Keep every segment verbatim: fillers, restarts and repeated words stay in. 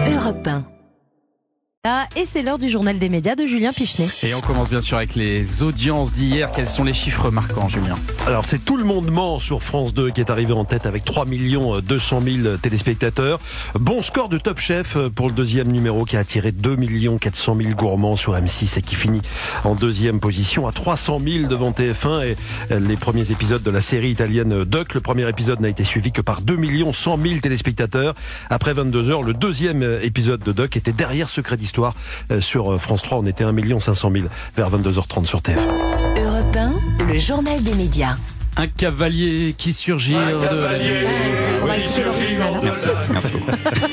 Europe un. Ah, et c'est l'heure du journal des médias de Julien Pichenet. Et on commence bien sûr avec les audiences d'hier. Quels sont les chiffres marquants, Julien ? Alors c'est Tout le monde ment sur France deux qui est arrivé en tête avec trois millions deux cent mille téléspectateurs. Bon score de Top Chef pour le deuxième numéro qui a attiré deux millions quatre cent mille gourmands sur M six et qui finit en deuxième position à trois cent mille devant T F un. Et les premiers épisodes de la série italienne Duck, le premier épisode n'a été suivi que par deux millions cent mille téléspectateurs. Après vingt-deux heures, le deuxième épisode de Duck était derrière Secret d'Histoire. Sur France trois, on était un million cinq cent mille vers vingt-deux heures trente sur T F un. Europe un, le journal des médias. Un cavalier qui surgit de la nuit. On va écouter l'original. Merci, merci beaucoup.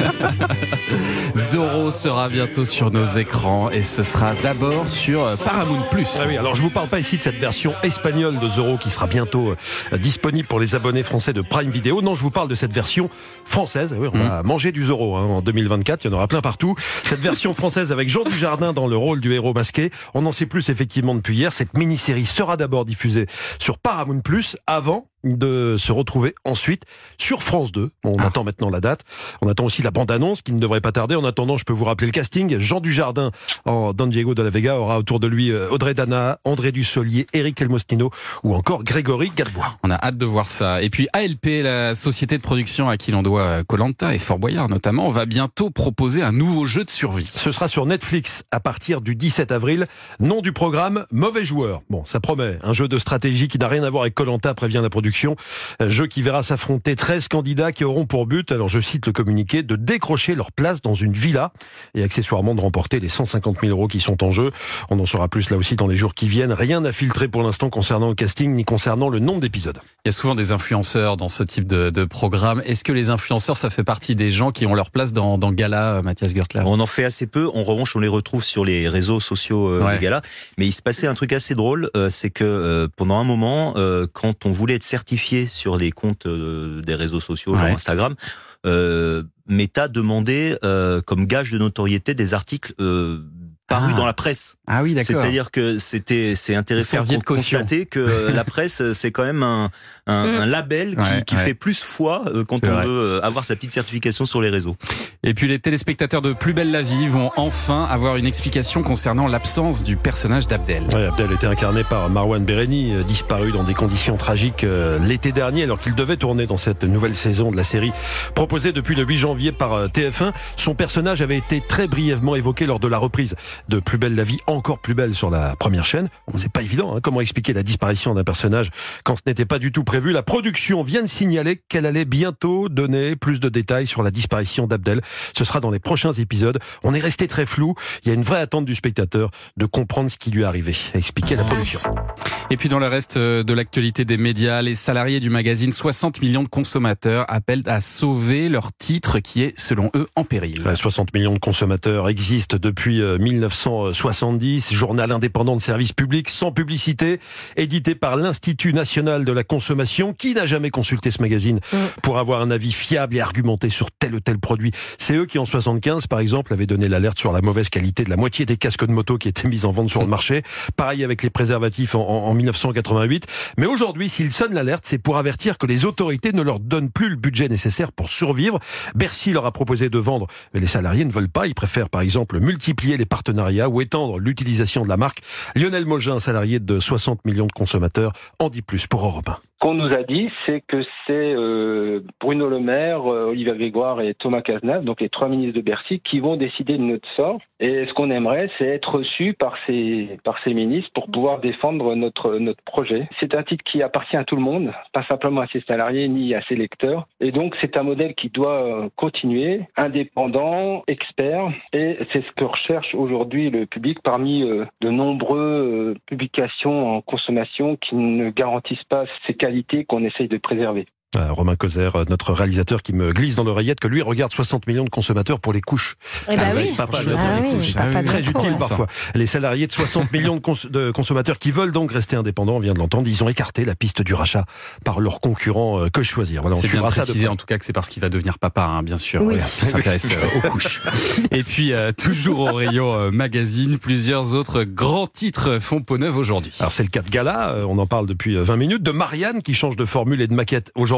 Zorro sera bientôt sur nos écrans et ce sera d'abord sur Paramount plus. Ah oui, alors je vous parle pas ici de cette version espagnole de Zorro qui sera bientôt euh, disponible pour les abonnés français de Prime Video. Non, je vous parle de cette version française. Oui, on mmh. va manger du Zorro hein, en deux mille vingt-quatre, il y en aura plein partout. Cette version française avec Jean Dujardin dans le rôle du héros masqué. On en sait plus effectivement depuis hier. Cette mini-série sera d'abord diffusée sur Paramount plus avant de se retrouver ensuite sur France deux. On ah. attend maintenant la date. On attend aussi la bande-annonce qui ne devrait pas tarder. En attendant, je peux vous rappeler le casting. Jean Dujardin en Don Diego de la Vega aura autour de lui Audrey Dana, André Dussolier, Éric Elmostino ou encore Grégory Gadebois. On a hâte de voir ça. Et puis A L P, la société de production à qui l'on doit Koh-Lanta et Fort Boyard notamment, va bientôt proposer un nouveau jeu de survie. Ce sera sur Netflix à partir du dix-sept avril. Nom du programme, Mauvais joueur. Bon, ça promet. Un jeu de stratégie qui n'a rien à voir avec Koh-Lanta, prévient la production. Jeu qui verra s'affronter treize candidats qui auront pour but, alors je cite le communiqué, de décrocher leur place dans une villa et accessoirement de remporter les cent cinquante mille euros qui sont en jeu. On en saura plus là aussi dans les jours qui viennent. Rien n'a filtré pour l'instant concernant le casting ni concernant le nombre d'épisodes. Il y a souvent des influenceurs dans ce type de, de programme. Est-ce que les influenceurs, ça fait partie des gens qui ont leur place dans, dans Gala, Mathias Gürtler ? On en fait assez peu. En revanche, on les retrouve sur les réseaux sociaux euh, ouais. de Gala. Mais il se passait un truc assez drôle, euh, c'est que euh, pendant un moment, euh, quand on voulait être certifié sur les comptes euh, des réseaux sociaux, genre ouais. Instagram, euh, Meta demandait euh, comme gage de notoriété des articles euh, parus ah. dans la presse. Ah oui, d'accord. C'est-à-dire que c'était, c'est intéressant de constater que la presse, c'est quand même un, un, mmh. un label qui, ouais, qui ouais. fait plus foi quand c'est on vrai. veut avoir sa petite certification sur les réseaux. Et puis les téléspectateurs de Plus belle la vie vont enfin avoir une explication concernant l'absence du personnage d'Abdel. Ouais, Abdel était incarné par Marwan Bereni, euh, disparu dans des conditions tragiques euh, l'été dernier alors qu'il devait tourner dans cette nouvelle saison de la série proposée depuis le huit janvier par euh, T F un. Son personnage avait été très brièvement évoqué lors de la reprise de Plus belle la vie, encore plus belle sur la première chaîne. Bon, c'est pas évident, hein, comment expliquer la disparition d'un personnage quand ce n'était pas du tout prévu. La production vient de signaler qu'elle allait bientôt donner plus de détails sur la disparition d'Abdel. Ce sera dans les prochains épisodes. On est resté très flou. Il y a une vraie attente du spectateur de comprendre ce qui lui est arrivé, a expliqué la production. Et puis dans le reste de l'actualité des médias, les salariés du magazine soixante millions de consommateurs appellent à sauver leur titre qui est, selon eux, en péril. soixante millions de consommateurs existent depuis mille neuf cent soixante-dix. Journal indépendant de service public, sans publicité, édité par l'Institut national de la consommation. Qui n'a jamais consulté ce magazine pour avoir un avis fiable et argumenté sur tel ou tel produit ? C'est eux qui, en soixante-quinze, par exemple, avaient donné l'alerte sur la mauvaise qualité de la moitié des casques de moto qui étaient mis en vente sur le marché. Pareil avec les préservatifs en, en, en mille neuf cent quatre-vingt-huit. Mais aujourd'hui, s'ils sonnent l'alerte, c'est pour avertir que les autorités ne leur donnent plus le budget nécessaire pour survivre. Bercy leur a proposé de vendre, mais les salariés ne veulent pas. Ils préfèrent, par exemple, multiplier les partenariats ou étendre l'utilisation de la marque. Lionel Mogin, salarié de soixante millions de consommateurs, en dit plus pour Europe un. Ce qu'on nous a dit, c'est que c'est euh, Bruno Le Maire, euh, Olivier Grégoire et Thomas Cazenave, donc les trois ministres de Bercy, qui vont décider de notre sort. Et ce qu'on aimerait, c'est être reçu par ces par ces ministres pour pouvoir défendre notre notre projet. C'est un titre qui appartient à tout le monde, pas simplement à ses salariés ni à ses lecteurs. Et donc c'est un modèle qui doit continuer, indépendant, expert. Et c'est ce que recherche aujourd'hui le public parmi euh, de nombreuses euh, publications en consommation qui ne garantissent pas ces qualités qu'on essaye de préserver. Euh, Romain Causer, notre réalisateur, qui me glisse dans l'oreillette que lui regarde soixante millions de consommateurs pour les couches. Eh ben oui, papa, ah oui, c'est papa très bientôt, utile ouais. parfois. Les salariés de soixante millions de, cons- de consommateurs qui veulent donc rester indépendants, on vient de l'entendre, ils ont écarté la piste du rachat par leurs concurrents. Euh, que choisir. Voilà, on c'est bien ça précisé de... en tout cas que c'est parce qu'il va devenir papa, hein, bien sûr. Oui. Ouais, il s'intéresse euh, aux couches. Et puis euh, toujours au rayon euh, magazine, plusieurs autres grands titres font peau neuve aujourd'hui. Alors c'est le cas de Gala, euh, on en parle depuis vingt minutes, de Marianne qui change de formule et de maquette aujourd'hui.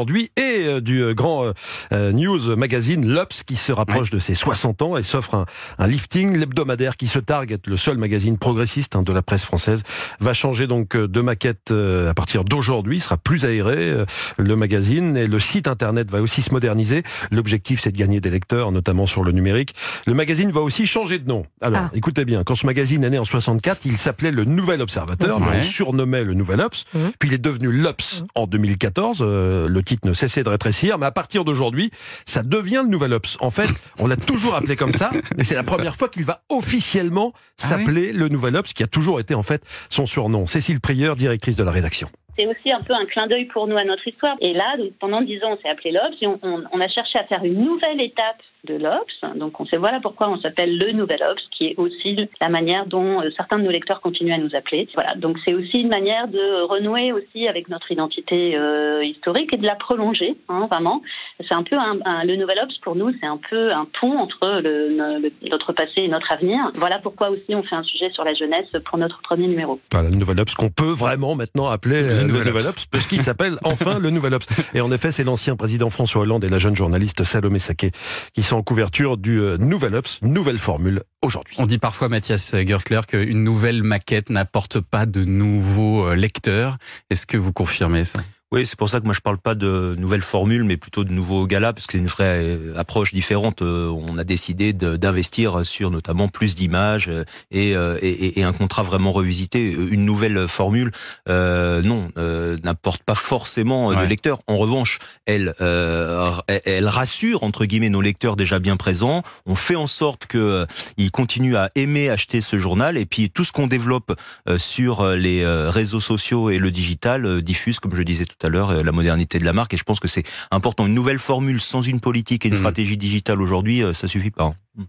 aujourd'hui, et euh, du euh, grand euh, news magazine L'Obs qui se rapproche ouais. de ses soixante ans et s'offre un, un lifting. L'hebdomadaire qui se targue être le seul magazine progressiste hein, de la presse française va changer donc de maquette euh, à partir d'aujourd'hui. Il sera plus aéré, euh, le magazine, et le site internet va aussi se moderniser. L'objectif, c'est de gagner des lecteurs, notamment sur le numérique. Le magazine va aussi changer de nom. Alors, ah. écoutez bien, quand ce magazine est né en soixante-quatre, il s'appelait Le Nouvel Observateur, ouais. mais on surnommait le Nouvel Obs. Mmh. Puis il est devenu L'Obs mmh. en deux mille quatorze. Euh, le titre ne cessait de rétrécir, mais à partir d'aujourd'hui, ça devient le Nouvel Obs. En fait, on l'a toujours appelé comme ça, et c'est la première fois qu'il va officiellement s'appeler ah oui le Nouvel Obs, qui a toujours été en fait son surnom. Cécile Prieur, directrice de la rédaction. C'est aussi un peu un clin d'œil pour nous à notre histoire. Et là, donc, pendant dix ans, on s'est appelé L'Obs et on, on, on a cherché à faire une nouvelle étape de L'Obs. Donc on sait voilà pourquoi on s'appelle le Nouvel Obs, qui est aussi la manière dont euh, certains de nos lecteurs continuent à nous appeler. Voilà, donc c'est aussi une manière de renouer aussi avec notre identité euh, historique et de la prolonger, hein, vraiment. C'est un peu un, un, le Nouvel Obs pour nous, c'est un peu un pont entre le, le, notre passé et notre avenir. Voilà pourquoi aussi on fait un sujet sur la jeunesse pour notre premier numéro. Voilà, le Nouvel Obs qu'on peut vraiment maintenant appeler le, le Nouvel, Nouvel Obs, parce qu'il s'appelle enfin le Nouvel Obs. Et en effet, c'est l'ancien président François Hollande et la jeune journaliste Salomé Saquet qui sont en couverture du euh, Nouvel Obs, nouvelle formule aujourd'hui. On dit parfois, Mathias Gürtler, qu'une nouvelle maquette n'apporte pas de nouveaux euh, lecteurs. Est-ce que vous confirmez ça ? Oui, c'est pour ça que moi je parle pas de nouvelles formules, mais plutôt de nouveaux galas, parce que c'est une vraie approche différente. On a décidé de, d'investir sur notamment plus d'images et, et, et un contrat vraiment revisité. Une nouvelle formule, euh, non, euh, n'apporte pas forcément ouais. de lecteurs. En revanche, elle, euh, elle rassure entre guillemets nos lecteurs déjà bien présents. On fait en sorte que euh, ils continuent à aimer acheter ce journal, et puis tout ce qu'on développe euh, sur les euh, réseaux sociaux et le digital euh, diffuse, comme je disais tout à l'heure, la modernité de la marque, et je pense que c'est important. Une nouvelle formule sans une politique et une mmh. stratégie digitale aujourd'hui, ça suffit pas.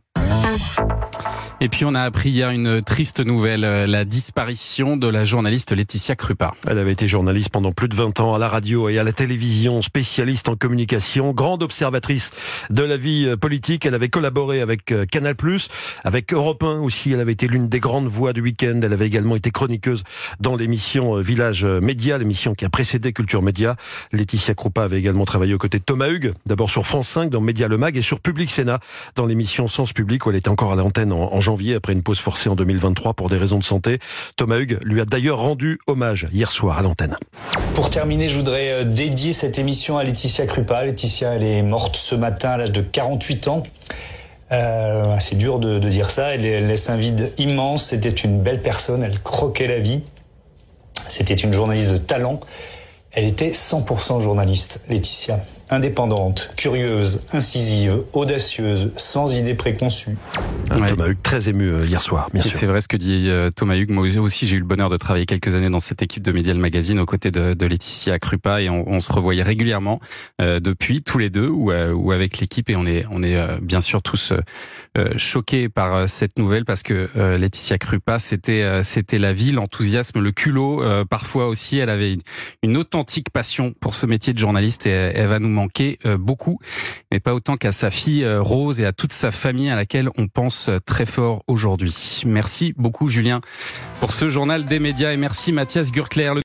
Et puis on a appris hier une triste nouvelle, la disparition de la journaliste Laetitia Krupa. Elle avait été journaliste pendant plus de vingt ans à la radio et à la télévision, spécialiste en communication, grande observatrice de la vie politique. Elle avait collaboré avec Canal plus, avec Europe un aussi. Elle avait été l'une des grandes voix du week-end. Elle avait également été chroniqueuse dans l'émission Village Média, l'émission qui a précédé Culture Média. Laetitia Krupa avait également travaillé aux côtés de Thomas Hugues, d'abord sur France cinq dans Média Le Mag, et sur Public Sénat dans l'émission Sens Public, où elle était encore à l'antenne en, en janvier après une pause forcée en deux mille vingt-trois pour des raisons de santé. Thomas Hugues lui a d'ailleurs rendu hommage hier soir à l'antenne. Pour terminer, je voudrais dédier cette émission à Laetitia Krupa. Laetitia, elle est morte ce matin à l'âge de quarante-huit ans. Euh, c'est dur de, de dire ça. Elle, elle laisse un vide immense. C'était une belle personne. Elle croquait la vie. C'était une journaliste de talent. Elle était cent pour cent journaliste, Laetitia. Indépendante, curieuse, incisive, audacieuse, sans idées préconçues. Ouais. Thomas Hugues, très ému euh, hier soir, bien sûr. C'est vrai ce que dit euh, Thomas Hugues. Moi aussi, j'ai eu le bonheur de travailler quelques années dans cette équipe de Média Le Magazine aux côtés de, de Laetitia Krupa, et on, on se revoyait régulièrement euh, depuis, tous les deux, ou, euh, ou avec l'équipe, et on est, on est euh, bien sûr tous euh, choqués par euh, cette nouvelle, parce que euh, Laetitia Krupa, c'était, euh, c'était la vie, l'enthousiasme, le culot. Euh, parfois aussi, elle avait une, une authentique passion pour ce métier de journaliste, et elle, elle va nous manquer euh, beaucoup, mais pas autant qu'à sa fille euh, Rose et à toute sa famille à laquelle on pense très fort aujourd'hui. Merci beaucoup Julien pour ce journal des médias, et merci Mathias Gürtler.